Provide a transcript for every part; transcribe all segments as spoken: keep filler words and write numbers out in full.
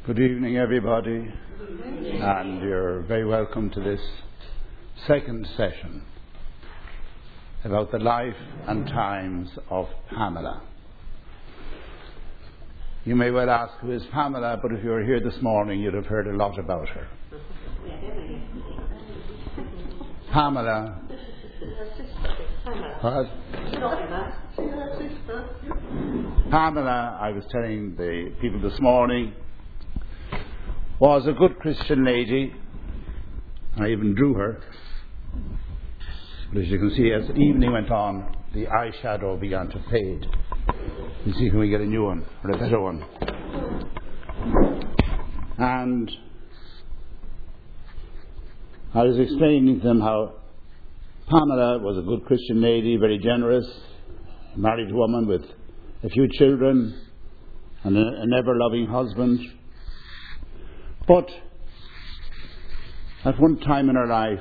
Good evening, everybody, and you're very welcome to this second session about the life and times of Pamela. You may well ask, who is Pamela? But if you were here this morning, you'd have heard a lot about her. Pamela. What? Pamela, I was telling the people this morning, was a good Christian lady. I even drew her. But as you can see, as the evening went on, the eyeshadow began to fade. You see, can we get a new one, or a better one? And I was explaining to them how Pamela was a good Christian lady, very generous, a married woman with a few children and a, an ever-loving husband. But at one time in her life,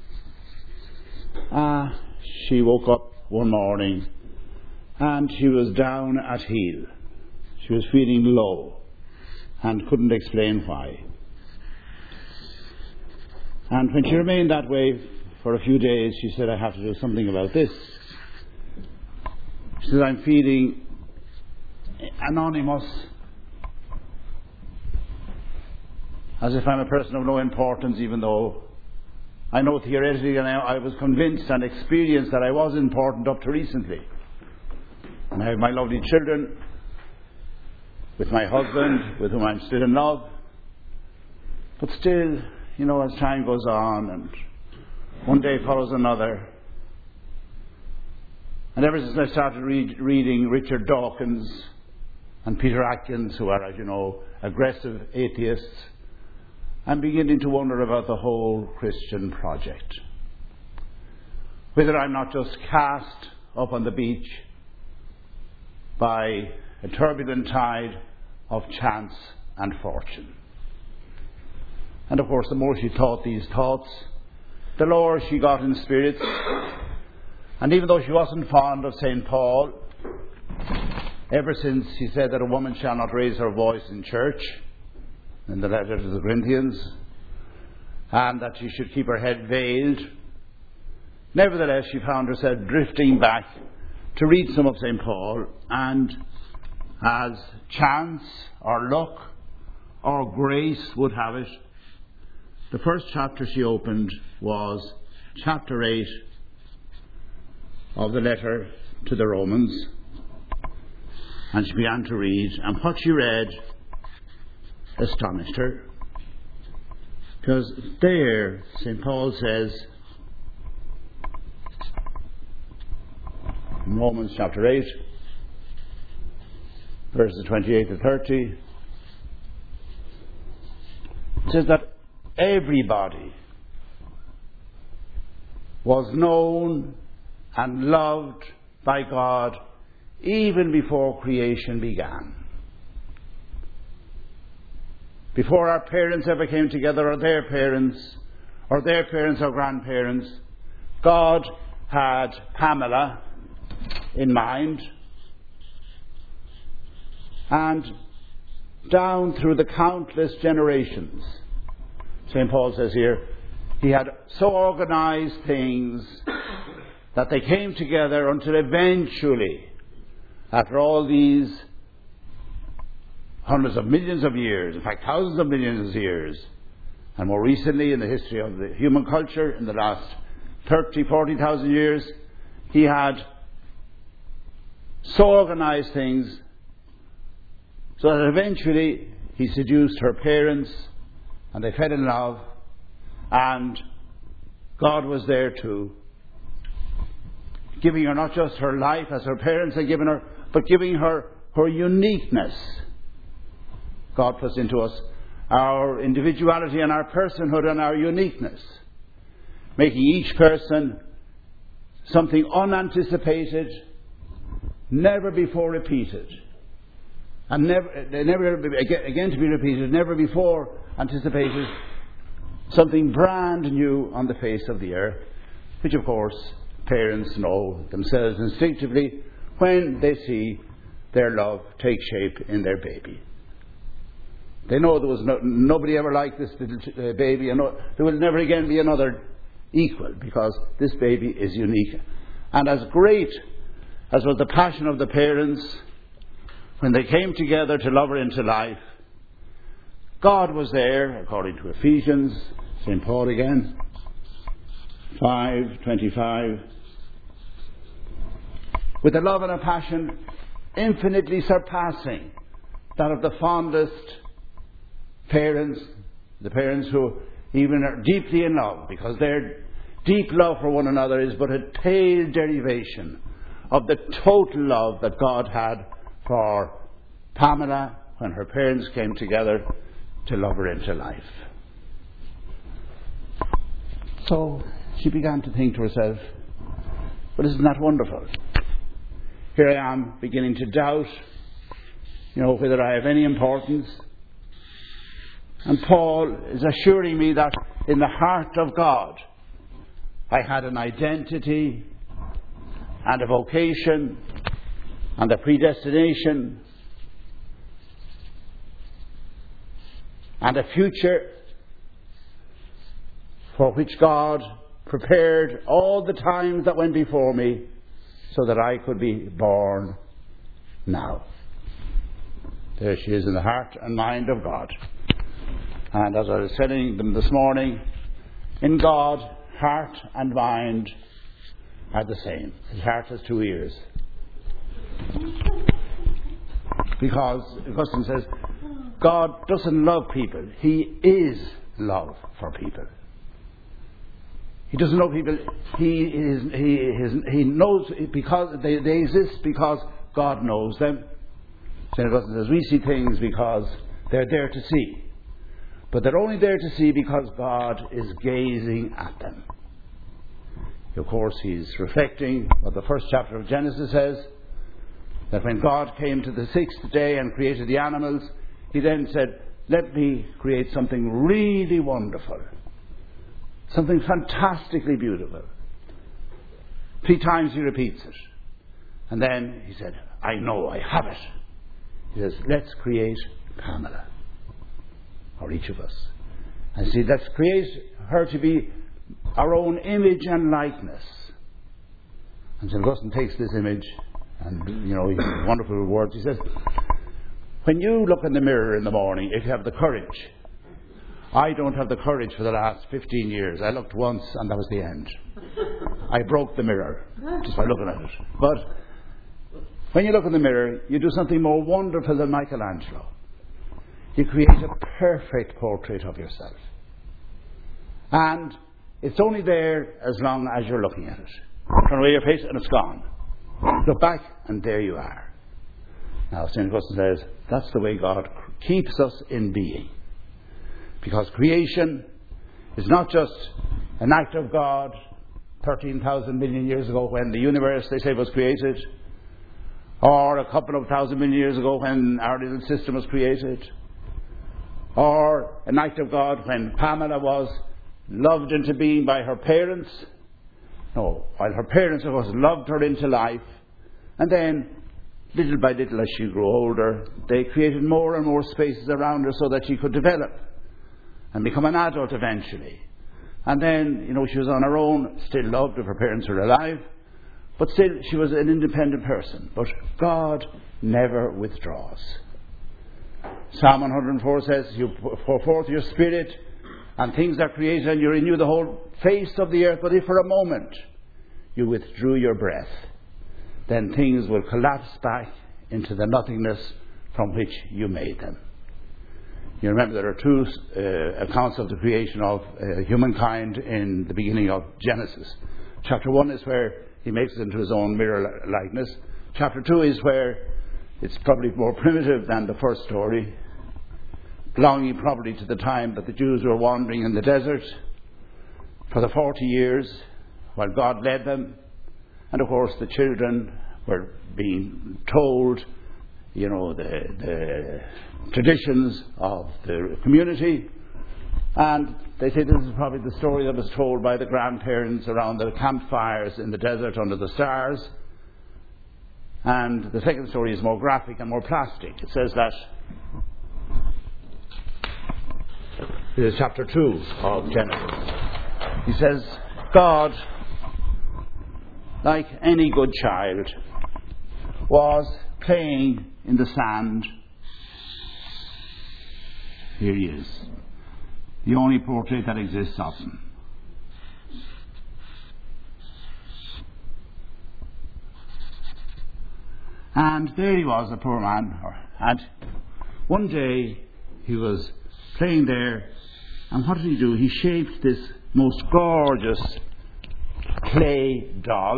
uh, she woke up one morning and she was down at heel. She was feeling low and couldn't explain why. And when she remained that way for a few days, she said, I have to do something about this. She said, I'm feeling anonymous, as if I'm a person of no importance, even though I know theoretically and I, I was convinced and experienced that I was important up to recently. And I have my lovely children, with my husband, with whom I'm still in love. But still, you know, as time goes on and one day follows another, and ever since I started read, reading Richard Dawkins and Peter Atkins, who are, as you know, aggressive atheists, I'm beginning to wonder about the whole Christian project. Whether I'm not just cast up on the beach by a turbulent tide of chance and fortune. And of course, the more she thought these thoughts, the lower she got in spirits. And even though she wasn't fond of Saint Paul, ever since he said that a woman shall not raise her voice in church, in the letter to the Corinthians, and that she should keep her head veiled, nevertheless she found herself drifting back to read some of Saint Paul, and as chance or luck or grace would have it, the first chapter she opened was chapter eight of the letter to the Romans, and she began to read, and what she read astonished her, because there Saint Paul says in Romans chapter eight, verses twenty-eight to thirty, it says that everybody was known and loved by God even before creation began. Before our parents ever came together, or their parents, or their parents or grandparents, God had Pamela in mind. And down through the countless generations, Saint Paul says here, he had so organized things that they came together until eventually, after all these hundreds of millions of years, in fact thousands of millions of years, and more recently in the history of the human culture, in the last thirty, forty thousand years, he had so organized things so that eventually he seduced her parents and they fell in love, and God was there too, giving her not just her life as her parents had given her, but giving her her uniqueness. God puts into us our individuality and our personhood and our uniqueness, making each person something unanticipated, never before repeated, and never, never again to be repeated, never before anticipated, something brand new on the face of the earth, which of course parents know themselves instinctively when they see their love take shape in their baby. They know there was no, nobody ever like this little uh, baby, and no, there will never again be another equal, because this baby is unique. And as great as was the passion of the parents when they came together to love her into life, God was there, according to Ephesians, Saint Paul again, five twenty-five, with a love and a passion infinitely surpassing that of the fondest parents, the parents who even are deeply in love, because their deep love for one another is but a pale derivation of the total love that God had for Pamela when her parents came together to love her into life. So she began to think to herself, well, isn't that wonderful? Here I am beginning to doubt, you know, whether I have any importance. And Paul is assuring me that in the heart of God I had an identity and a vocation and a predestination and a future for which God prepared all the times that went before me so that I could be born now. There she is in the heart and mind of God. And as I was telling them this morning, in God, heart and mind are the same. His heart has two ears. Because Augustine says, God doesn't love people. He is love for people. He doesn't know people. He is. He is. He knows because they, they exist because God knows them. Saint Augustine says we see things because they're there to see, but they're only there to see because God is gazing at them. Of course, he's reflecting what the first chapter of Genesis says, that when God came to the sixth day and created the animals, he then said, "Let me create something really wonderful." Something fantastically beautiful. Three times he repeats it. And then he said, I know, I have it. He says, let's create Pamela. Or each of us. And see, let's create her to be our own image and likeness. And Saint Augustine takes this image and, you know, he has wonderful words. He says, when you look in the mirror in the morning, if you have the courage, I don't have the courage for the last fifteen years. I looked once and that was the end. I broke the mirror just by looking at it. But when you look in the mirror, you do something more wonderful than Michelangelo. You create a perfect portrait of yourself. And it's only there as long as you're looking at it. Turn away your face and it's gone. Look back and there you are. Now Saint Augustine says that's the way God keeps us in being. Because creation is not just an act of God thirteen thousand million years ago when the universe, they say, was created, or a couple of thousand million years ago when our little system was created, or an act of God when Pamela was loved into being by her parents. No, while her parents, of course, loved her into life, and then little by little as she grew older, they created more and more spaces around her so that she could develop and become an adult eventually. And then, you know, she was on her own, still loved if her parents were alive, but still she was an independent person. But God never withdraws. Psalm one hundred four says, you pour forth your spirit and things are created and you renew the whole face of the earth. But if for a moment you withdrew your breath, then things will collapse back into the nothingness from which you made them. You remember there are two uh, accounts of the creation of uh, humankind in the beginning of Genesis. Chapter one is where he makes it into his own mirror likeness. Chapter two is where it's probably more primitive than the first story, belonging probably to the time that the Jews were wandering in the desert for the forty years while God led them. And of course the children were being told, you know, the, the traditions of the community. And they say this is probably the story that was told by the grandparents around the campfires in the desert under the stars. And the second story is more graphic and more plastic. It says that This is chapter two of Genesis. He says, God, like any good child, was playing in the sand. Here he is, the only portrait that exists of him. And there he was, a poor man. And one day he was playing there, and what did he do? He shaped this most gorgeous clay doll.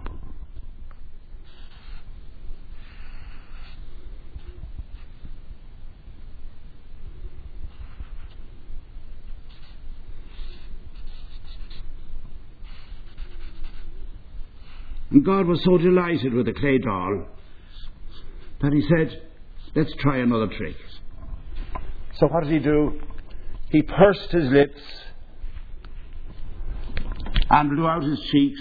And God was so delighted with the clay doll that he said, let's try another trick. So what did he do? He pursed his lips and blew out his cheeks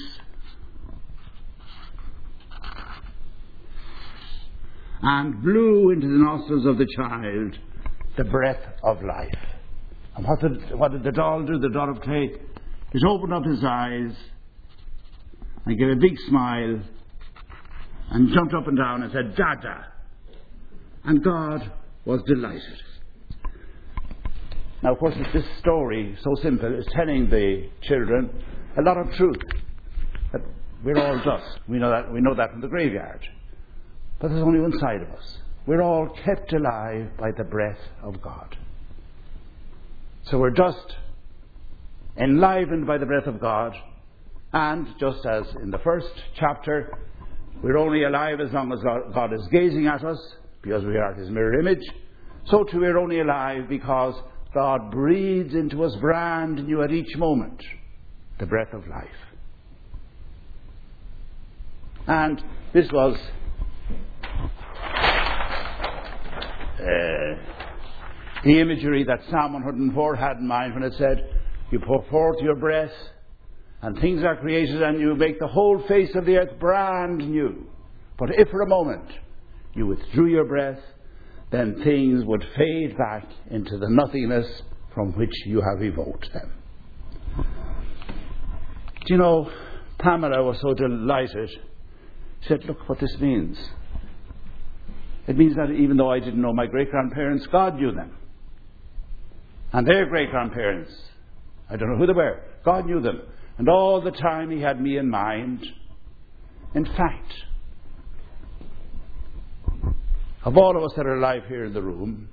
and blew into the nostrils of the child the breath of life. And what did, what did the doll do, the doll of clay? It opened up his eyes and gave a big smile and jumped up and down and said, Dada. And God was delighted. Now, of course, this story, so simple, is telling the children a lot of truth. That we're all dust. We know that, we know that from the graveyard. But there's only one side of us. We're all kept alive by the breath of God. So we're dust, enlivened by the breath of God. And just as in the first chapter, we're only alive as long as God is gazing at us, because we are His mirror image. So too we're only alive because God breathes into us brand new at each moment the breath of life. And this was uh, the imagery that Psalm one hundred four had in mind when it said, you pour forth your breath and things are created and you make the whole face of the earth brand new. But if for a moment you withdrew your breath, then things would fade back into the nothingness from which you have evoked them. Do you know, Pamela was so delighted. She said, look what this means. It means that even though I didn't know my great-grandparents, God knew them. And their great-grandparents, I don't know who they were, God knew them. And all the time He had me in mind. In fact, of all of us that are alive here in the room,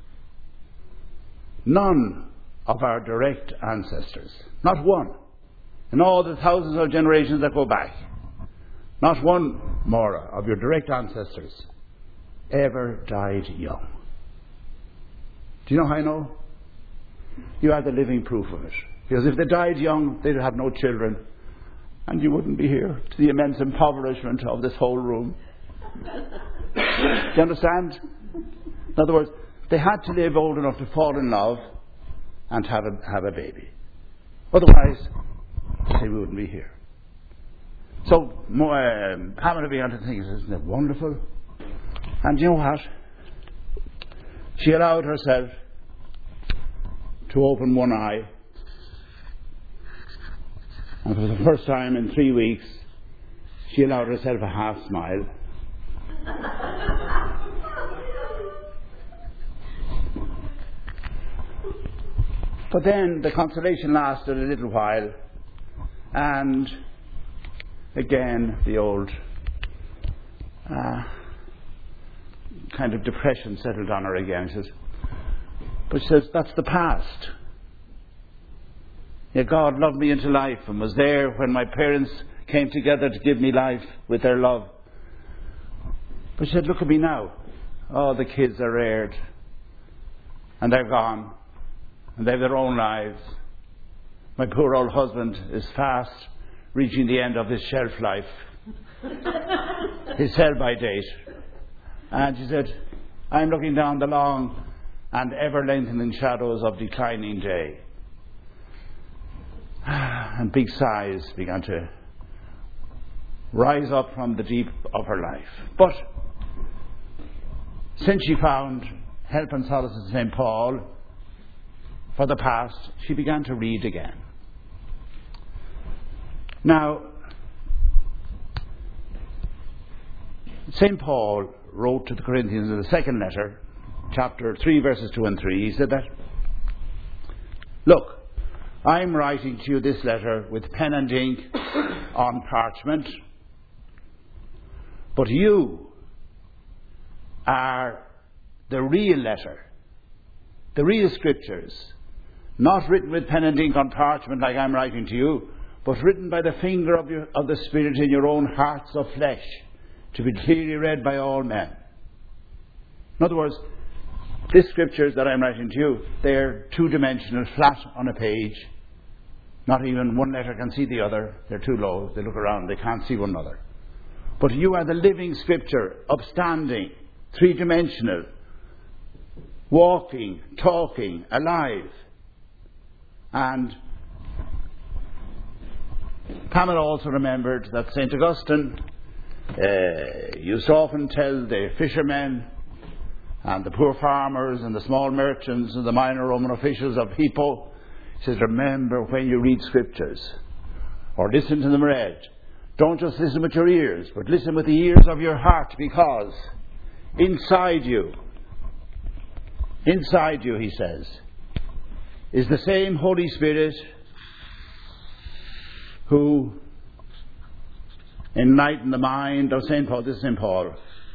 none of our direct ancestors, not one, in all the thousands of generations that go back, not one, Maura, of your direct ancestors ever died young. Do you know how I know? You are the living proof of it. Because if they died young, they'd have no children, and you wouldn't be here, to the immense impoverishment of this whole room. Do you understand? In other words, they had to live old enough to fall in love and have a, have a baby. Otherwise, they wouldn't be here. So um, Pamela began to think, isn't it wonderful? And you know what? She allowed herself to open one eye. And for the first time in three weeks, she allowed herself a half smile. But then the consolation lasted a little while, and again the old uh, kind of depression settled on her again. She says, but she says, that's the past. Yeah, God loved me into life and was there when my parents came together to give me life with their love. But she said, look at me now. Oh, the kids are reared. And they're gone. And they have their own lives. My poor old husband is fast reaching the end of his shelf life. His sell-by date. And she said, I'm looking down the long and ever-lengthening shadows of declining day. And big sighs began to rise up from the deep of her life. But since she found help and solace in Saint Paul, for the past, she began to read again. Now, Saint Paul wrote to the Corinthians in the second letter, chapter three, verses two and three. He said that, "Look, I'm writing to you this letter with pen and ink on parchment, but you are the real letter, the real scriptures, not written with pen and ink on parchment like I'm writing to you, but written by the finger of, your, of the Spirit in your own hearts of flesh, to be clearly read by all men." In other words, these scriptures that I'm writing to you, they're two-dimensional, flat on a page. Not even one letter can see the other. They're too low. They look around, they can't see one another. But you are the living scripture, upstanding, three-dimensional, walking, talking, alive. And Pamela also remembered that Saint Augustine uh, used to often tell the fishermen and the poor farmers and the small merchants and the minor Roman officials of Hippo, he says, remember when you read scriptures or listen to them read, don't just listen with your ears, but listen with the ears of your heart, because inside you, inside you, he says, is the same Holy Spirit who enlightened the mind of Saint Paul. This is Saint Paul,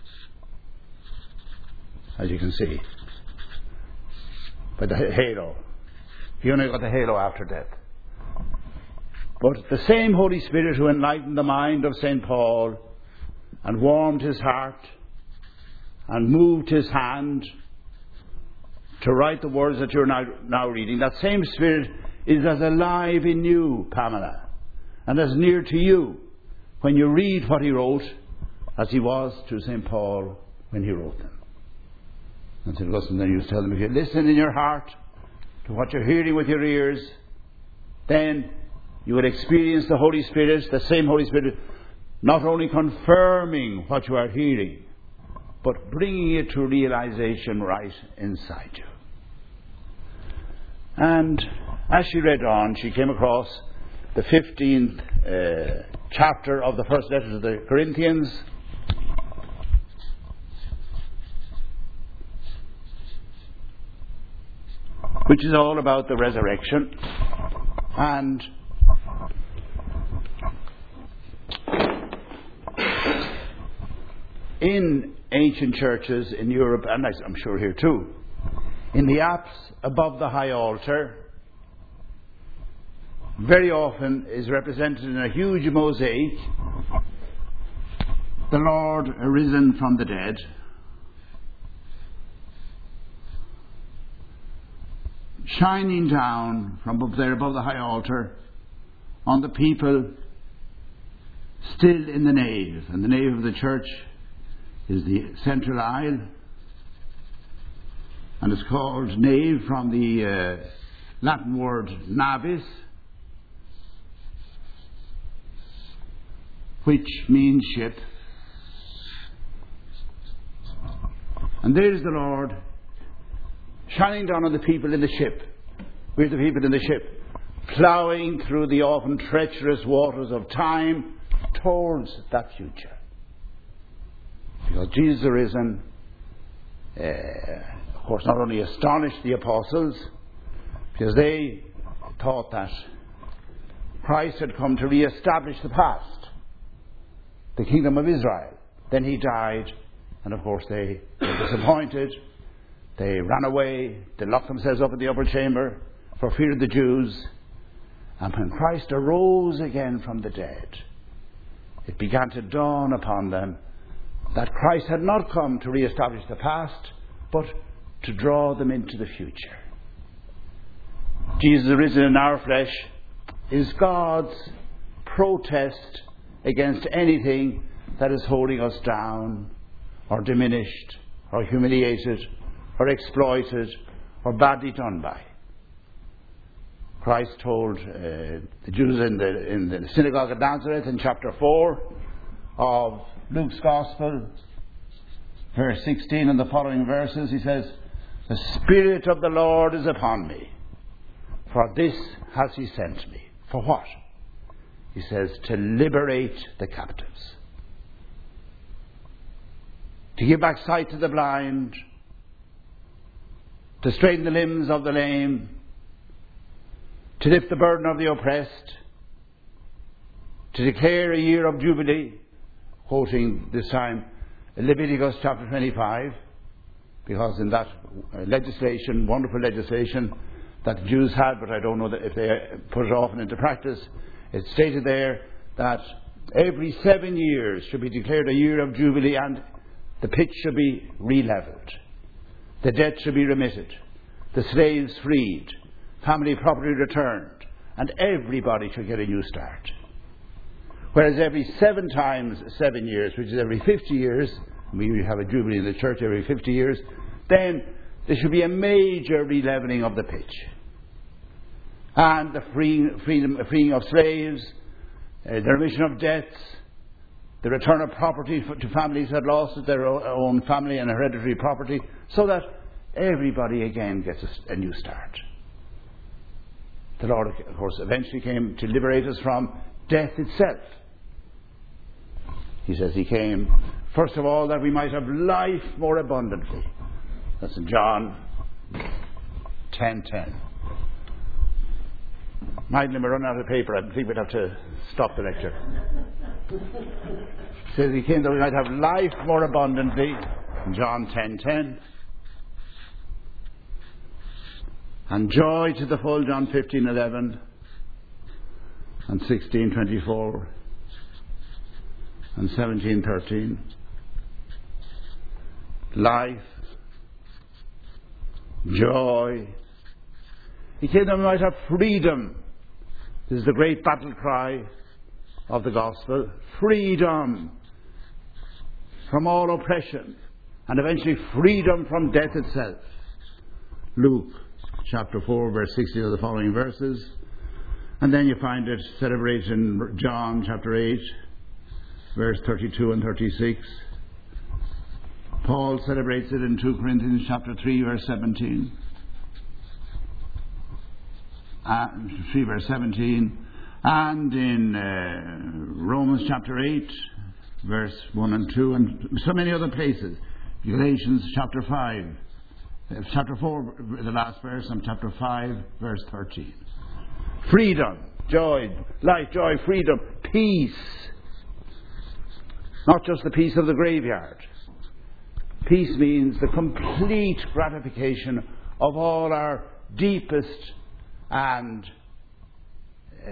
as you can see, by the halo. He only got the halo after death. But the same Holy Spirit who enlightened the mind of Saint Paul and warmed his heart and moved his hand to write the words that you're now, now reading, that same Spirit is as alive in you, Pamela, and as near to you when you read what he wrote as he was to Saint Paul when he wrote them. And Saint Augustine then used to tell them, if you listen in your heart to what you're hearing with your ears, then you will experience the Holy Spirit, the same Holy Spirit, not only confirming what you are hearing, but bringing it to realization right inside you. And as she read on, she came across the fifteenth uh, chapter of the first letter to the Corinthians, which is all about the resurrection. And in ancient churches in Europe, and I'm sure here too, in the apse above the high altar, very often is represented in a huge mosaic the Lord arisen from the dead, shining down from up there above the high altar on the people still in the nave. And the nave of the church is the central aisle, and it's called nave from the uh, Latin word navis, which means ship. And there's the Lord shining down on the people in the ship. We're the people in the ship, ploughing through the often treacherous waters of time towards that future. Because Jesus arisen, uh, of course, not only astonished the apostles, because they thought that Christ had come to re-establish the past, the kingdom of Israel. Then he died, and of course they were disappointed. They ran away. They locked themselves up in the upper chamber for fear of the Jews. And when Christ arose again from the dead, it began to dawn upon them that Christ had not come to re-establish the past, but to draw them into the future. Jesus arisen in our flesh is God's protest against anything that is holding us down, or diminished, or humiliated, or exploited, or badly done by. Christ told uh, the Jews in the, in the synagogue at Nazareth in chapter four of Luke's Gospel, verse sixteen and the following verses, he says, "The Spirit of the Lord is upon me, For this has he sent me. For what? He says, to liberate the captives, to give back sight to the blind, to straighten the limbs of the lame, to lift the burden of the oppressed, to declare a year of jubilee, quoting this time Leviticus chapter twenty-five, because in that legislation, wonderful legislation that the Jews had, but I don't know that if they put it often into practice, it stated there that every seven years should be declared a year of jubilee, and the pitch should be re-levelled, the debt should be remitted, the slaves freed, family property returned, and everybody should get a new start. Whereas every seven times seven years, which is every fifty years, we have a jubilee in the church every fifty years, then there should be a major re-levelling of the pitch. And the freeing, freedom, freeing of slaves, uh, the remission of debts, the return of property for, to families who had lost their own family and hereditary property, so that everybody again gets a, a new start. The Lord, of course, eventually came to liberate us from death itself. He says he came, first of all, that we might have life more abundantly. That's in John ten ten. Minding we're running out of paper, I think we'd have to stop the lecture. He says he came that we might have life more abundantly, in John ten ten. And joy to the full, John fifteen eleven and sixteen twenty-four and seventeen thirteen. Life, joy. He came that we might have freedom. This is the great battle cry of the gospel. Freedom from all oppression, and eventually freedom from death itself. Luke chapter four, verse sixty of the following verses. And then you find it celebrated in John chapter eight, verse thirty-two and thirty-six. Paul celebrates it in two Corinthians chapter three, verse seventeen. Uh, three verse seventeen. And in uh, Romans chapter eight, verse one and two, and so many other places. Galatians chapter five. Chapter four, the last verse, and chapter five, verse thirteen. Freedom, joy, life, joy, freedom, peace. Not just the peace of the graveyard. Peace means the complete gratification of all our deepest and uh,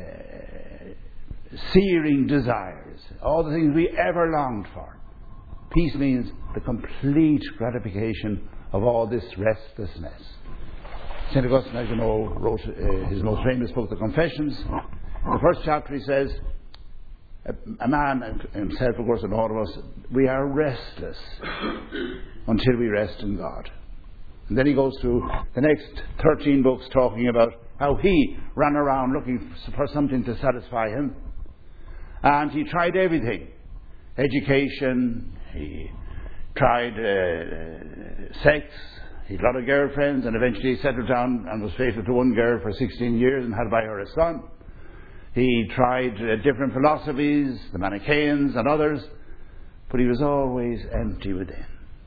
searing desires, all the things we ever longed for. Peace means the complete gratification of all this restlessness. Saint Augustine, as you know, wrote uh, his most famous book, The Confessions. In the first chapter he says, a, a man himself, of course, and all of us, we are restless until we rest in God. And then he goes through the next thirteen books talking about how he ran around looking for something to satisfy him. And he tried everything. Education, he tried uh, sex, he had a lot of girlfriends, and eventually he settled down and was faithful to one girl for sixteen years and had by her a son. He tried uh, different philosophies, the Manichaeans and others, but he was always empty within.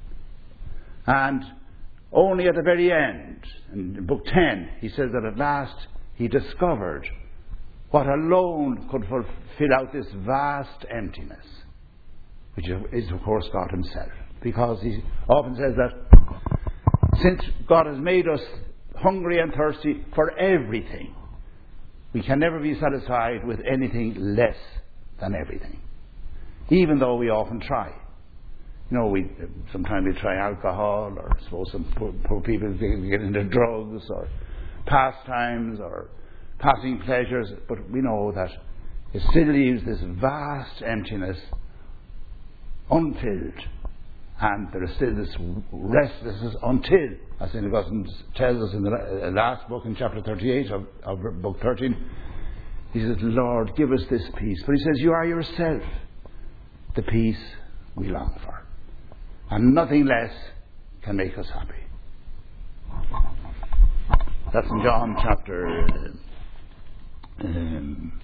And only at the very end, in book ten, he says that at last he discovered what alone could fill out this vast emptiness, which is, of course, God himself. Because he often says that since God has made us hungry and thirsty for everything, we can never be satisfied with anything less than everything, even though we often try. You know, we sometimes we try alcohol, or I suppose some poor, poor people get into drugs, or pastimes, or passing pleasures, but we know that it still leaves this vast emptiness unfilled, and there is still this restlessness until, as Saint Augustine tells us in the last book, in chapter thirty-eight of, of book thirteen, he says, Lord, give us this peace. But he says, you are yourself the peace we long for, and nothing less can make us happy. That's in John chapter... Um,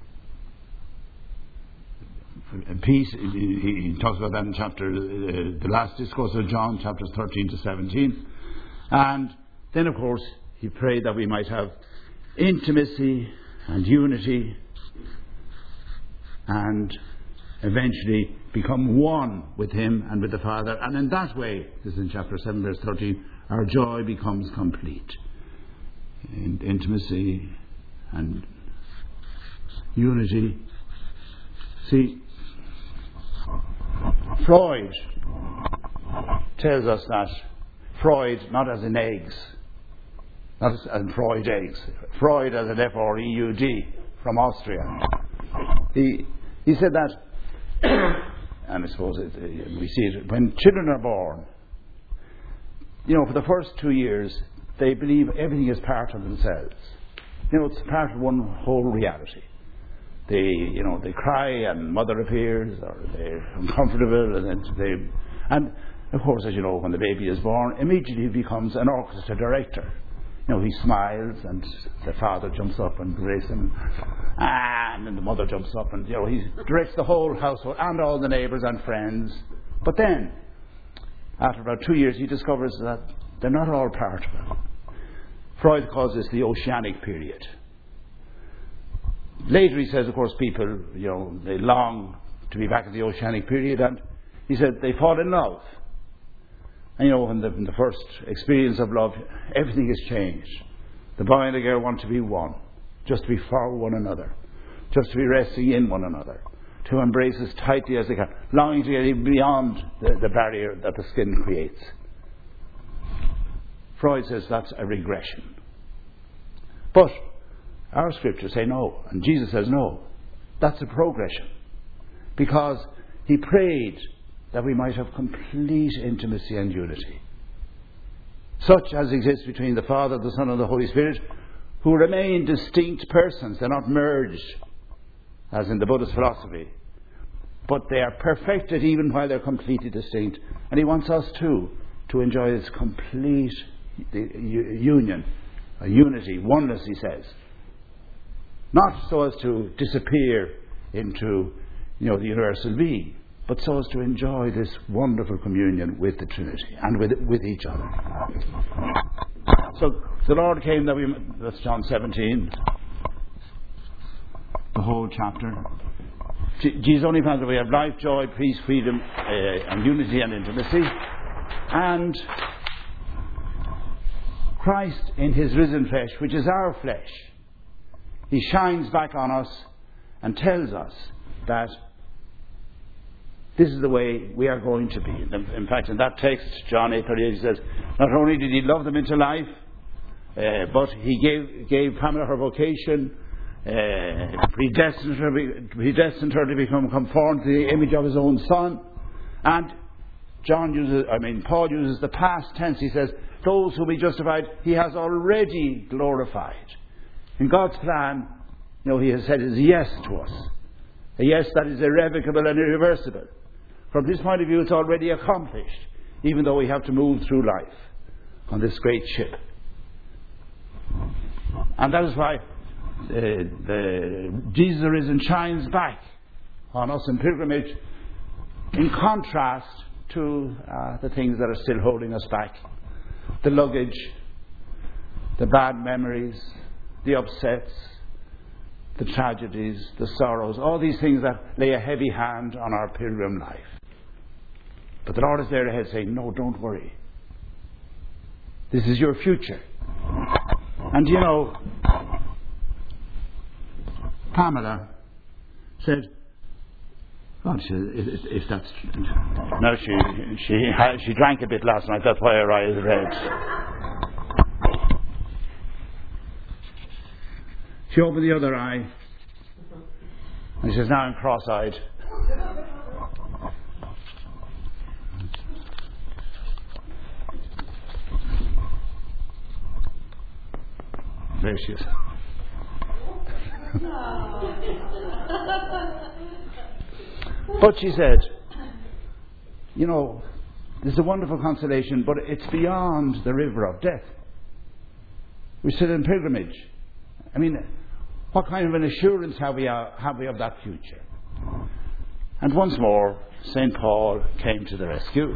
peace, he, he talks about that in chapter... Uh, the last discourse of John, chapters thirteen to seventeen. And then, of course, he prayed that we might have intimacy and unity and eventually become one with him and with the Father. And in that way, this is in chapter seven, verse thirteen, our joy becomes complete. In intimacy and unity. See, Freud tells us that Freud, not as in eggs, not as in Freud eggs, Freud as an F R E U D from Austria. He he said that, and I suppose it, we see it when children are born. You know, for the first two years, they believe everything is part of themselves. You know, it's part of one whole reality. They, you know, they cry and mother appears, or they're uncomfortable, and then they, and of course, as you know, when the baby is born, immediately he becomes an orchestra director. You know, he smiles, and the father jumps up and embraces him, and then the mother jumps up, and you know, he directs the whole household and all the neighbours and friends. But then, after about two years, he discovers that they're not all part of it. Freud calls this the oceanic period. Later, he says, of course, people, you know, they long to be back in the oceanic period, and he said they fall in love. And you know, in the, in the first experience of love, everything has changed. The boy and the girl want to be one, just to be for one another, just to be resting in one another, to embrace as tightly as they can, longing to get even beyond the, the barrier that the skin creates. Freud says that's a regression. But our scriptures say no, and Jesus says no. That's a progression. Because he prayed that we might have complete intimacy and unity, such as exists between the Father, the Son, and the Holy Spirit, who remain distinct persons. They're not merged, as in the Buddhist philosophy, but they are perfected even while they're completely distinct. And he wants us too to enjoy this complete union, a unity, oneness, he says. Not so as to disappear into, you know, the universal being, but so as to enjoy this wonderful communion with the Trinity and with with each other. So the Lord came that we, that's John seventeen, the whole chapter. Jesus only found that we have life, joy, peace, freedom, uh, and unity and intimacy. And Christ in his risen flesh, which is our flesh, he shines back on us and tells us that this is the way we are going to be. In fact, in that text, John eight thirty-eight, he says, not only did he love them into life, uh, but he gave, gave Pamela her vocation, uh, predestined, her, predestined her to become conformed to the image of his own Son. And John uses, I mean, Paul uses the past tense. He says, those who be justified, he has already glorified. In God's plan, you know, he has said his yes to us. A yes that is irrevocable and irreversible. From this point of view, it's already accomplished, even though we have to move through life on this great ship. And that is why uh, the Jesus the risen shines back on us in pilgrimage, in contrast to uh, the things that are still holding us back. The luggage, the bad memories, the upsets, the tragedies, the sorrows, all these things that lay a heavy hand on our pilgrim life. But the Lord is there ahead saying, no, don't worry. This is your future. And you know, Pamela said, God, she, if, if that's... No, she, she, she drank a bit last night, that's why her eye is red. She opened the other eye, and she's now cross-eyed. There she is. But she said, you know, this is a wonderful consolation, but it's beyond the river of death. We're still in pilgrimage. I mean, what kind of an assurance have we, uh, have we of that future? And once more, Saint Paul came to the rescue.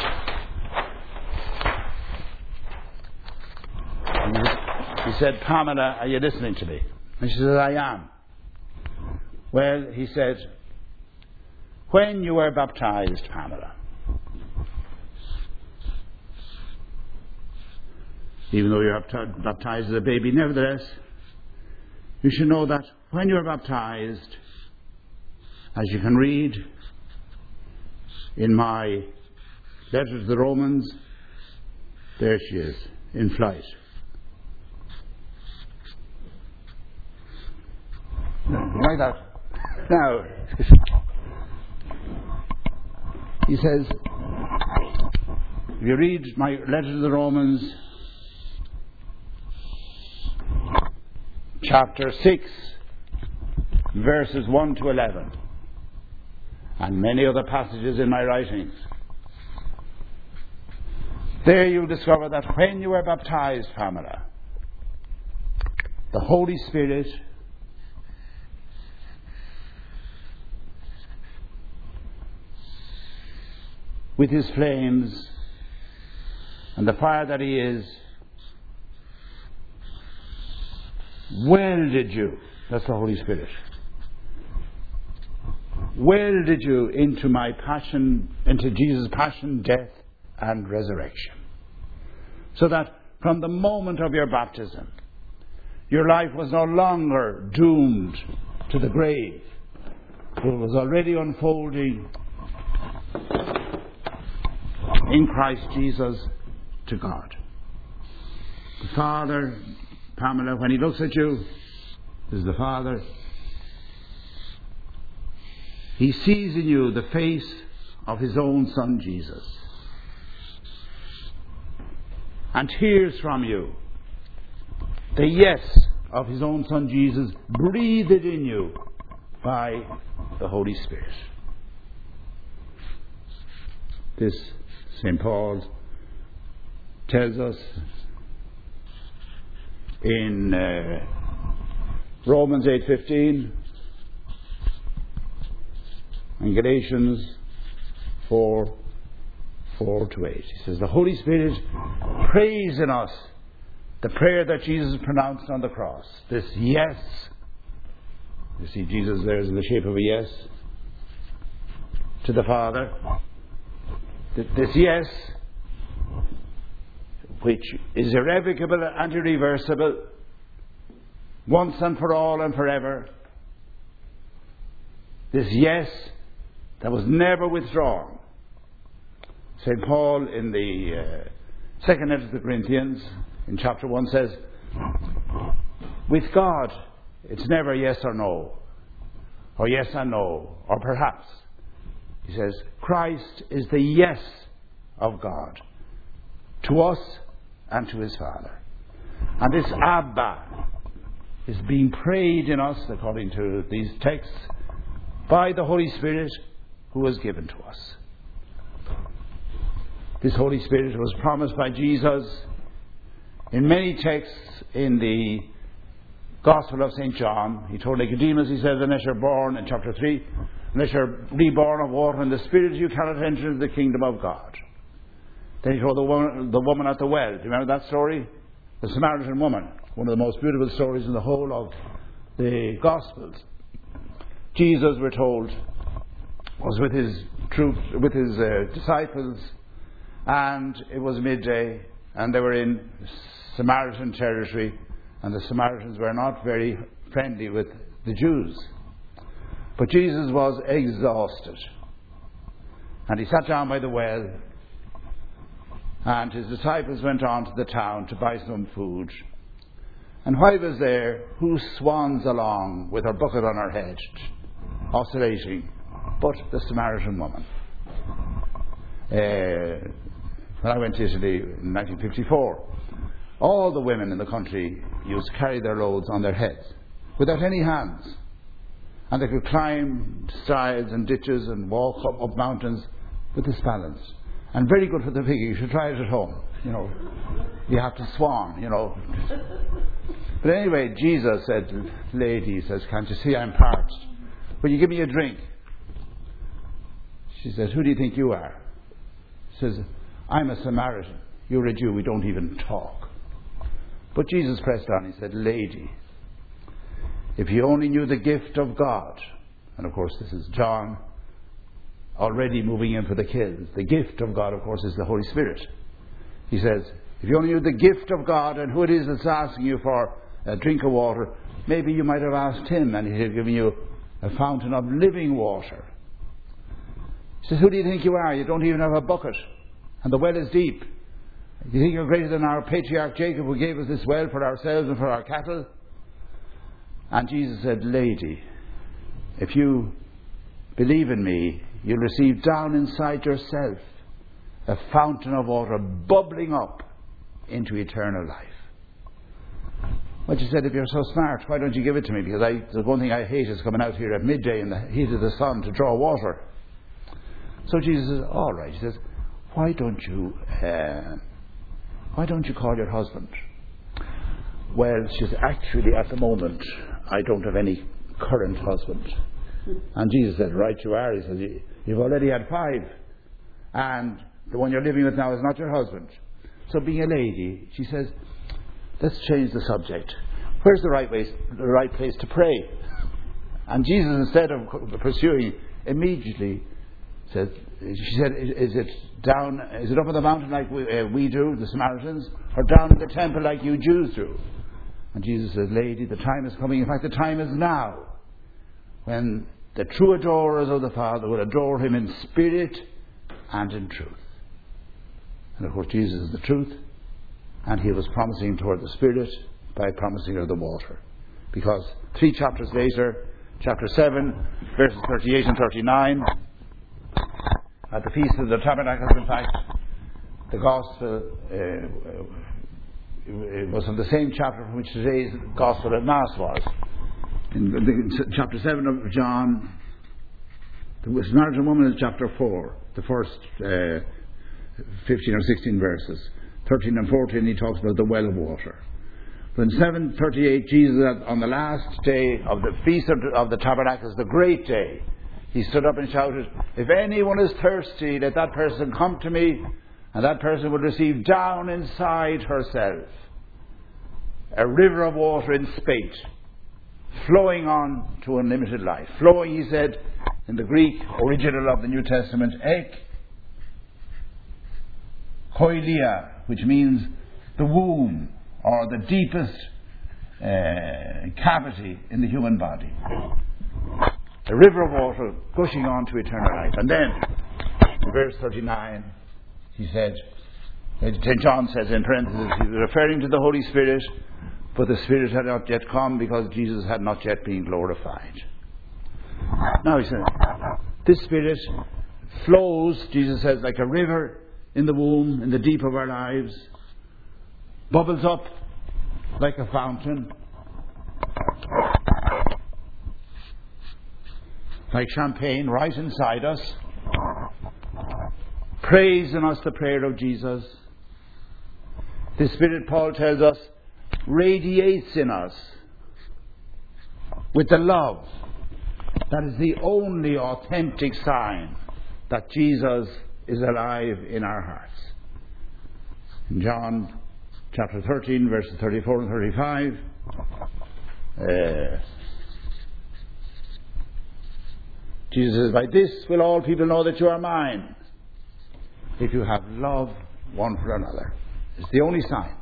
And he said, Pamela, are you listening to me? And she said, I am. Well, he said, when you were baptized, Pamela, even though you're baptized as a baby, nevertheless, you should know that when you're baptized, as you can read in my letter to the Romans, there she is, in flight. Like that. Now, he says, if you read my letter to the Romans, chapter six, verses one to eleven, and many other passages in my writings, there you'll discover that when you were baptized, Pamela, the Holy Spirit with his flames and the fire that he is, welded you, that's the Holy Spirit, welded you into my passion, into Jesus' passion, death and resurrection. So that from the moment of your baptism, your life was no longer doomed to the grave. It was already unfolding in Christ Jesus to God. The Father, Pamela, when he looks at you, is the Father. He sees in you the face of his own Son Jesus, and hears from you the yes of his own Son Jesus, breathed in you by the Holy Spirit. This Saint Paul tells us in uh, Romans eight fifteen and Galatians four four to eight. He says, the Holy Spirit prays in us the prayer that Jesus pronounced on the cross. This yes. You see Jesus there is in the shape of a yes to the Father. This yes, which is irrevocable and irreversible, once and for all and forever. This yes that was never withdrawn. Saint Paul in the uh, second letter to the Corinthians, in chapter one, says, with God, it's never yes or no, or yes and no, or perhaps. He says, Christ is the yes of God to us and to his Father. And this Abba is being prayed in us, according to these texts, by the Holy Spirit who was given to us. This Holy Spirit was promised by Jesus in many texts in the Gospel of Saint John. He told Nicodemus, he said, unless you're born, in chapter three, unless you're reborn of water and the Spirit, you cannot enter into the kingdom of God. Then he told the woman, the woman at the well. Do you remember that story? The Samaritan woman. One of the most beautiful stories in the whole of the Gospels. Jesus, we're told, was with his troops, with his uh, disciples, and it was midday, and they were in Samaritan territory, and the Samaritans were not very friendly with the Jews. But Jesus was exhausted, and he sat down by the well, and his disciples went on to the town to buy some food. And while he was there, who swans along with her bucket on her head, oscillating, but the Samaritan woman. Uh, when I went to Italy in nineteen fifty-four, all the women in the country used to carry their loads on their heads without any hands. And they could climb sides and ditches and walk up, up mountains with this balance. And very good for the piggy. You should try it at home. You know, you have to swan, you know. But anyway, Jesus said, lady, he says, can't you see I'm parched? Will you give me a drink? She says, who do you think you are? He says, I'm a Samaritan. You're a Jew. We don't even talk. But Jesus pressed on. He said, lady, if you only knew the gift of God, and of course this is John already moving in for the kills. The gift of God, of course, is the Holy Spirit. He says, if you only knew the gift of God and who it is that's asking you for a drink of water, maybe you might have asked him and he'd have given you a fountain of living water. He says, who do you think you are? You don't even have a bucket. And the well is deep. Do you think you're greater than our patriarch Jacob, who gave us this well for ourselves and for our cattle? And Jesus said, lady, if you believe in me, you'll receive down inside yourself a fountain of water bubbling up into eternal life. But she said, if you're so smart, why don't you give it to me? Because I, the one thing I hate is coming out here at midday in the heat of the sun to draw water. So Jesus says, all right. He says, why don't you, uh, why don't you call your husband? Well, she says, actually, at the moment, I don't have any current husband. And Jesus said, right you are. He says, you've already had five. And the one you're living with now is not your husband. So being a lady, she says, let's change the subject. Where's the right way, the right place to pray? And Jesus, instead of pursuing, immediately says, she said, is it down, is it up on the mountain like we, uh, we do, the Samaritans, or down in the temple like you Jews do? And Jesus says, lady, the time is coming. In fact, the time is now, when the true adorers of the Father will adore him in spirit and in truth. And of course, Jesus is the truth, and he was promising toward the Spirit by promising her the water. Because three chapters later, chapter seven, verses thirty-eight and thirty-nine, at the Feast of the Tabernacles, in fact, the Gospel, uh, it was in the same chapter from which today's Gospel at Mass was. In, the, in chapter seven of John, the Samaritan woman is chapter four, the first uh, fifteen or sixteen verses. thirteen and fourteen, he talks about the well of water. But in seven thirty-eight, Jesus, on the last day of the Feast of the, of the Tabernacles, the great day, he stood up and shouted, if anyone is thirsty, let that person come to me, and that person will receive down inside herself a river of water in spate, flowing on to unlimited life. Flowing, he said, in the Greek original of the New Testament, ek koilia, which means the womb, or the deepest uh, cavity in the human body. A river of water gushing on to eternal life. And then, in verse thirty-nine, he said, John says in parentheses, he's referring to the Holy Spirit, but the Spirit had not yet come because Jesus had not yet been glorified. Now he says, this Spirit flows, Jesus says, like a river in the womb, in the deep of our lives, bubbles up like a fountain, like champagne right inside us, prays in us the prayer of Jesus. The Spirit, Paul tells us, radiates in us with the love that is the only authentic sign that Jesus is alive in our hearts. In John chapter thirteen, verses thirty-four and thirty-five, uh, Jesus says, by this will all people know that you are mine, if you have love one for another. It's the only sign.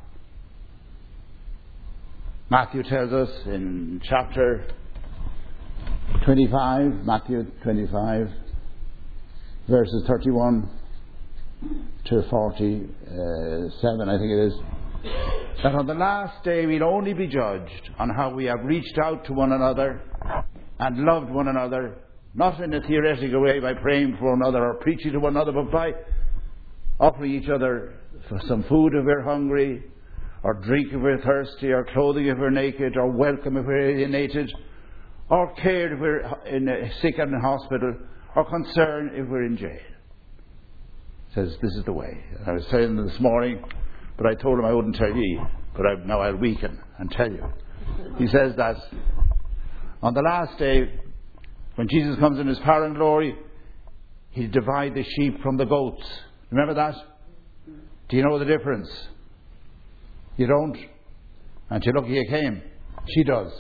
Matthew tells us in chapter twenty-five, Matthew twenty-five, verses thirty-one to forty-seven, I think it is, that on the last day we'll only be judged on how we have reached out to one another and loved one another, not in a theoretical way by praying for one another or preaching to one another, but by offering each other for some food if we're hungry, or drink if we're thirsty, or clothing if we're naked, or welcome if we're alienated, or cared if we're in a sick and in hospital, or concerned if we're in jail. It says this is the way. I was saying this morning, but I told him I wouldn't tell ye, but I, now I'll weaken and tell you. He says that on the last day, when Jesus comes in his power and glory, he'll divide the sheep from the goats. Remember that? Do you know the difference? You don't? Aren't you lucky you came? She does.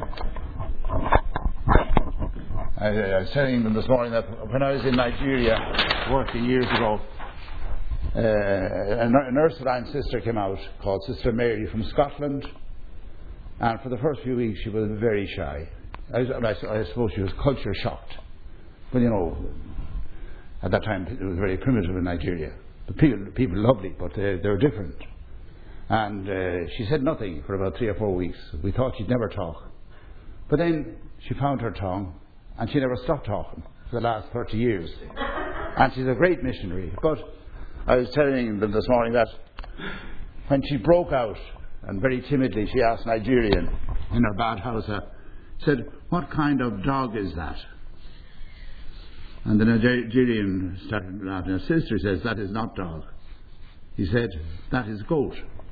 I, I was telling them this morning that when I was in Nigeria working years ago, uh, a, a Ursuline sister came out called Sister Mary from Scotland, and for the first few weeks she was very shy. I, I, I suppose she was culture shocked. But you know, at that time it was very primitive in Nigeria. The people, the people lovely, but they, they were different. And uh, she said nothing for about three or four weeks. We thought she'd never talk. But then she found her tongue, and she never stopped talking for the last thirty years. And she's a great missionary. But I was telling them this morning that when she broke out, and very timidly she asked Nigerian in her bad house, uh, said, "What kind of dog is that?" And the Nigerian started laughing. Her sister says, "That is not dog." He said, "That is goat."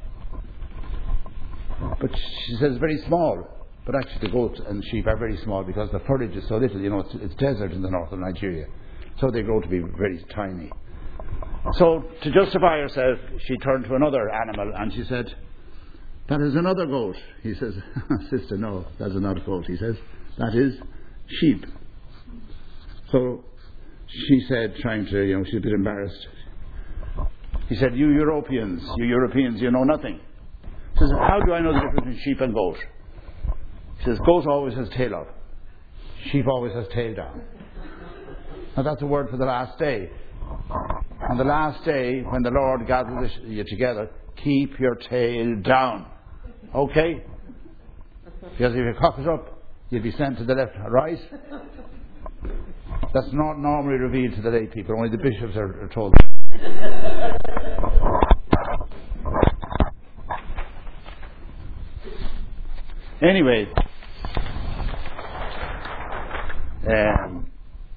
But she says, very small. But actually the goats and sheep are very small because the forage is so little. You know, it's, it's desert in the north of Nigeria. So they grow to be very tiny. So to justify herself, she turned to another animal and she said, "That is another goat." He says, "Sister, no, that's not a goat." He says, "That is sheep." So she said, trying to, you know, she's a bit embarrassed. He said, "You Europeans, you Europeans, you know nothing." He says, "How do I know the difference between sheep and goat?" He says, "Goat always has tail up. Sheep always has tail down." Now that's a word for the last day. On the last day, when the Lord gathers you together, keep your tail down. Okay? Because if you cock it up, you'll be sent to the left or right. That's not normally revealed to the lay people. Only the bishops are, are told. Anyway, um,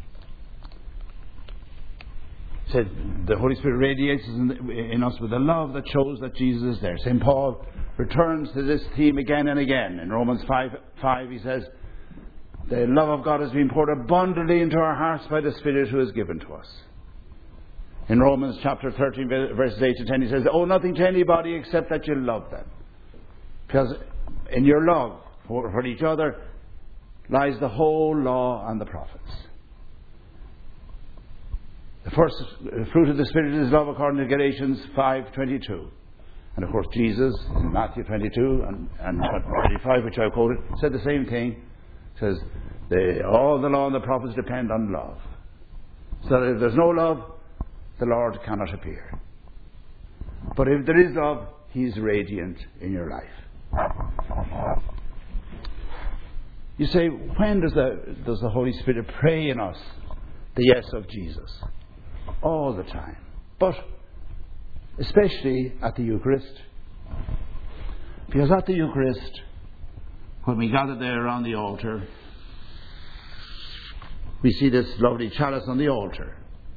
said the Holy Spirit radiates in, in us with a love that shows that Jesus is there. Saint Paul returns to this theme again and again. In Romans five, five he says, "The love of God has been poured abundantly into our hearts by the Spirit who is given to us." In Romans chapter thirteen, verses eight to ten, he says, "Owe nothing to anybody except that you love them." Because in your love for, for each other lies the whole law and the prophets. The first fruit of the Spirit is love, according to Galatians five twenty-two. And of course Jesus, in Matthew twenty-two and, and twenty-five, which I quoted, said the same thing. Says, the, all the law and the prophets depend on love. So that if there's no love, the Lord cannot appear. But if there is love, He's radiant in your life. You say, when does the, does the Holy Spirit pray in us the yes of Jesus? All the time. But especially at the Eucharist. Because at the Eucharist, when we gather there around the altar, we see this lovely chalice on the altar.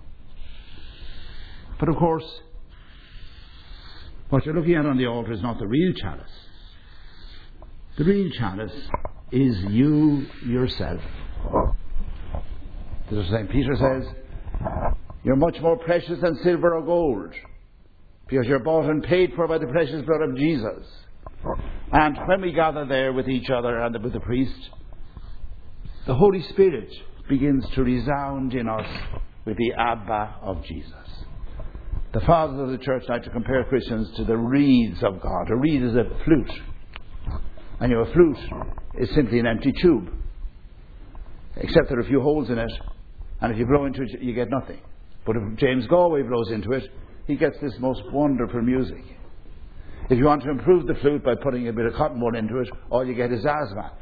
But of course, what you're looking at on the altar is not the real chalice. The real chalice is you yourself. As Saint Peter says, you're much more precious than silver or gold, because you're bought and paid for by the precious blood of Jesus. And when we gather there with each other and with the priest, the Holy Spirit begins to resound in us with the Abba of Jesus. The fathers of the church like to compare Christians to the reeds of God. A reed is a flute. And you know, a flute is simply an empty tube, except there are a few holes in it, and if you blow into it, you get nothing. But if James Galway blows into it, he gets this most wonderful music. If you want to improve the flute by putting a bit of cotton wool into it, all you get is asthma.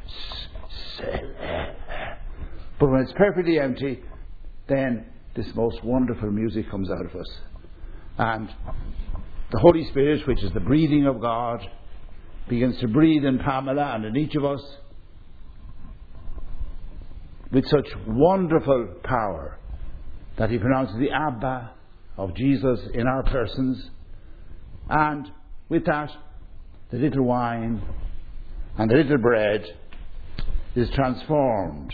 But when it's perfectly empty, then this most wonderful music comes out of us. And the Holy Spirit, which is the breathing of God, begins to breathe in Pamela and in each of us with such wonderful power that he pronounces the Abba of Jesus in our persons, and with that, the little wine and the little bread is transformed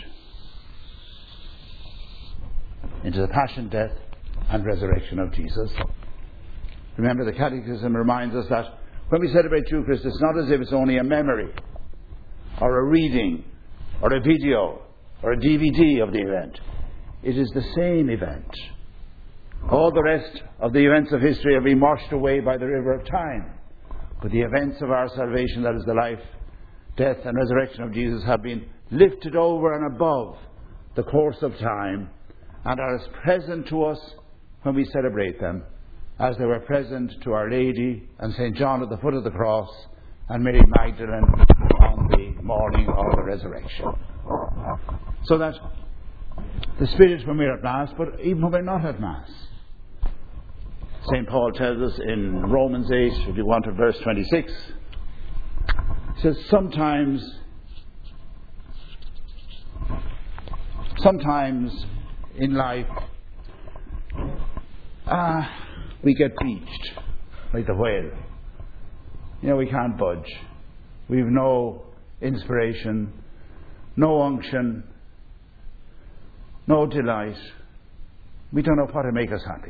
into the passion, death and resurrection of Jesus. Remember, the Catechism reminds us that when we celebrate Eucharist, it's not as if it's only a memory or a reading or a video or a D V D of the event. It is the same event. All the rest of the events of history have been washed away by the river of time. But the events of our salvation, that is the life, death and resurrection of Jesus, have been lifted over and above the course of time and are as present to us when we celebrate them as they were present to Our Lady and Saint John at the foot of the cross and Mary Magdalene on the morning of the resurrection. So that the Spirit when we're at Mass, but even when we're not at Mass. Saint Paul tells us in Romans eight, if you want to, verse twenty-six, he says, sometimes, sometimes in life, ah, we get beached like the whale. You know, we can't budge. We've no inspiration, no unction, no delight. We don't know what to make us happy.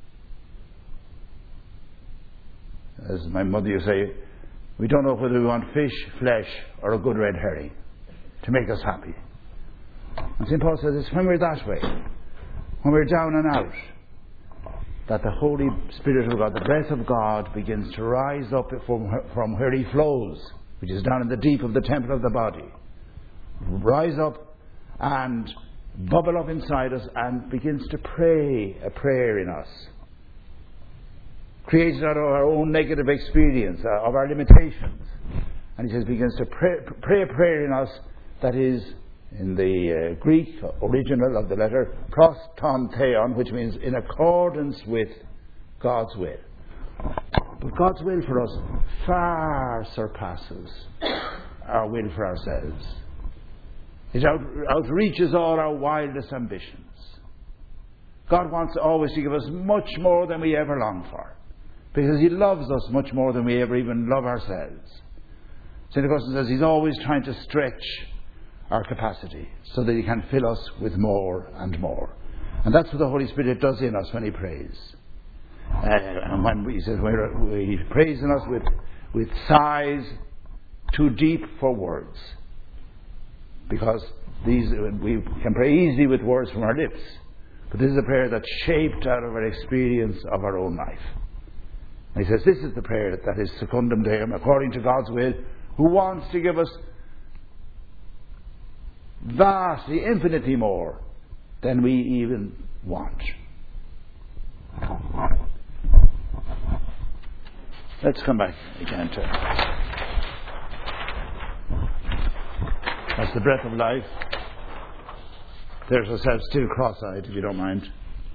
As my mother used to say, we don't know whether we want fish, flesh, or a good red herring to make us happy. And Saint Paul says it's when we're that way, when we're down and out, that the Holy Spirit of God, the breath of God, begins to rise up from, from where He flows, which is down in the deep of the temple of the body. Rise up and bubble up inside us and begins to pray a prayer in us. Created out of our own negative experience, uh, of our limitations. And He says, begins to pray, pray a prayer in us that is, in the uh, Greek original of the letter, pros ton theon, which means in accordance with God's will. But God's will for us far surpasses our will for ourselves. It out, outreaches all our wildest ambitions. God wants always to give us much more than we ever long for, because He loves us much more than we ever even love ourselves. Saint Augustine says He's always trying to stretch our capacity so that He can fill us with more and more. And that's what the Holy Spirit does in us when He prays. Uh, and when we, He says He prays in us with, with sighs too deep for words. Because these we can pray easily with words from our lips. But this is a prayer that's shaped out of our experience of our own life. And He says this is the prayer that is secundum Deum, according to God's will, who wants to give us vastly, infinitely more than we even want. Let's come back again to that's the breath of life. There's herself still cross-eyed, if you don't mind.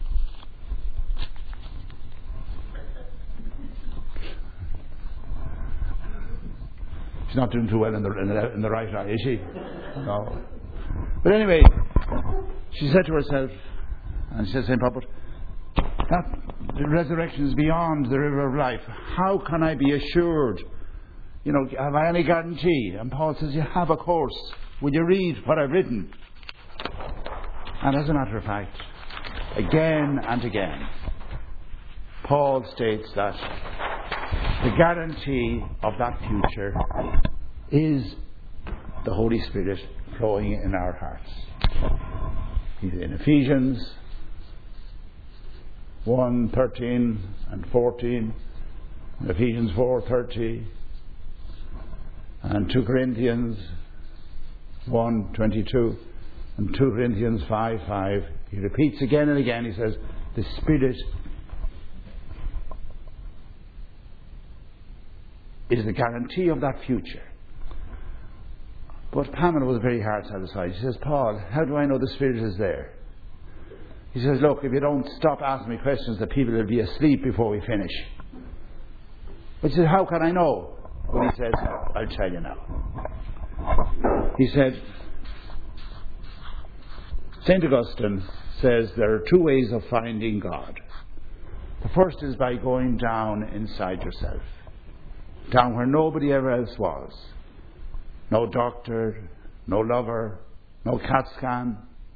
She's not doing too well in the, in the, in the right eye, is she? No. But anyway, she said to herself, and she said, Saint Paul, that the resurrection is beyond the river of life. How can I be assured? You know, have I any guarantee? And Paul says, you have, of course. Will you read what I've written? And as a matter of fact, again and again, Paul states that the guarantee of that future is the Holy Spirit flowing in our hearts. In Ephesians one, thirteen and fourteen, Ephesians four, thirty, and two Corinthians one, twenty-two, and two Corinthians five, five. He repeats again and again, he says, the Spirit is the guarantee of that future. But Pamela was very hard satisfied. She says, Paul, how do I know the Spirit is there? He says, look, if you don't stop asking me questions, the people will be asleep before we finish. But she said, how can I know? Well, he says, I'll tell you now. He said, Saint Augustine says there are two ways of finding God. The first is by going down inside yourself. down where nobody ever else was. No doctor, no lover, no CAT scan,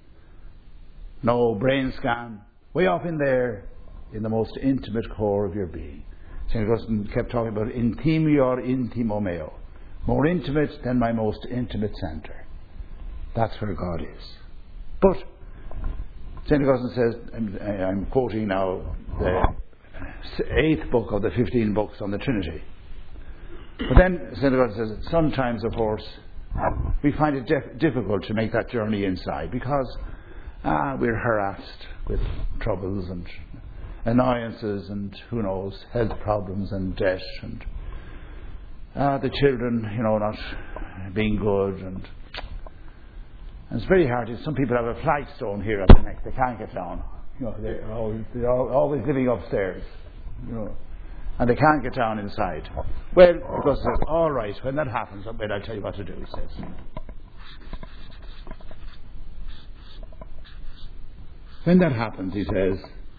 no brain scan. Way off in there, in the most intimate core of your being. Saint Augustine kept talking about intimior intimo meo. More intimate than my most intimate centre. That's where God is. But Saint Augustine says, I'm, I'm quoting now the eighth book of the fifteen books on the Trinity. But then Saint Augustine says, sometimes, of course, we find it def- difficult to make that journey inside because ah, we're harassed with troubles and annoyances and, who knows, health problems and debt and uh, the children, you know, not being good. And, and it's very hard. Some people have a flagstone here at the neck. They can't get down. You know, they're always, they're always living upstairs, you know, and they can't get down inside. Well, because says, all right, when that happens, well, I'll tell you what to do, he says. When that happens, he says,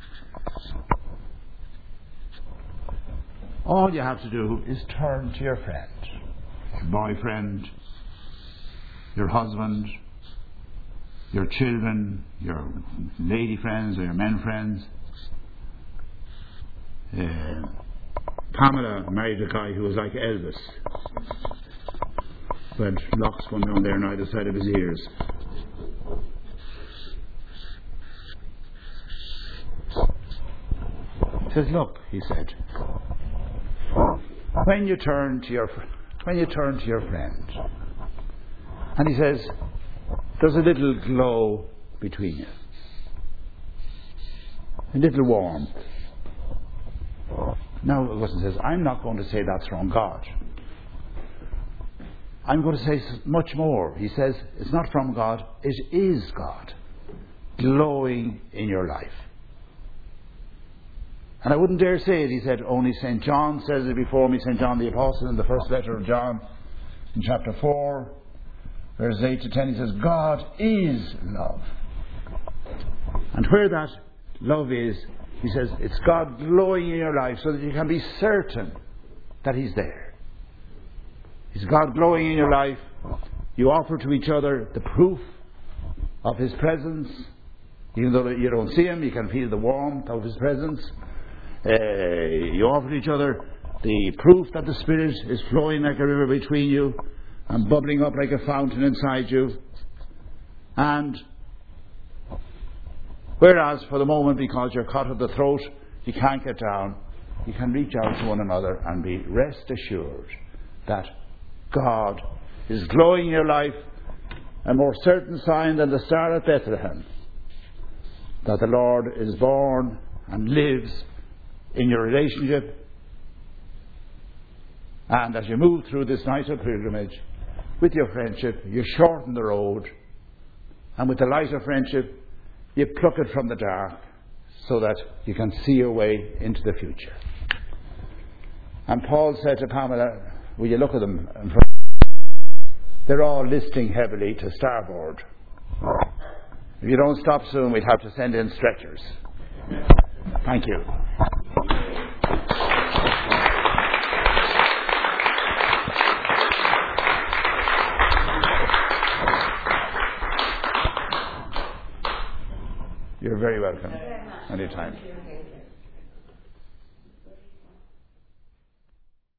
all you have to do is turn to your friend, your boyfriend, your husband, your children, your lady friends or your men friends. Uh, Pamela married a guy who was like Elvis, who had locks going down there on either side of his ears. He says, look, he said, when you turn to your when you turn to your friend, and he says, there's a little glow between you, a little warmth. Now, Augustine says, I'm not going to say that's from God. I'm going to say much more. He says, it's not from God, it is God glowing in your life. And I wouldn't dare say it, he said, only Saint John says it before me, Saint John the Apostle, in the first letter of John, in chapter four, verses eight to ten, he says, God is love. And where that love is, he says, it's God glowing in your life so that you can be certain that He's there. It's God glowing in your life. You offer to each other the proof of His presence. Even though you don't see Him, you can feel the warmth of His presence. Uh, you offer to each other the proof that the Spirit is flowing like a river between you and bubbling up like a fountain inside you. And whereas for the moment, because you're cut at the throat, you can't get down, you can reach out to one another and be rest assured that God is glowing in your life, a more certain sign than the star at Bethlehem, that the Lord is born and lives in your relationship. And as you move through this night of pilgrimage with your friendship, you shorten the road, and with the light of friendship you pluck it from the dark so that you can see your way into the future. And Paul said to Pamela, will you look at them? They're all listing heavily to starboard. If you don't stop soon, we'd have to send in stretchers. Thank you. You're very welcome. Anytime.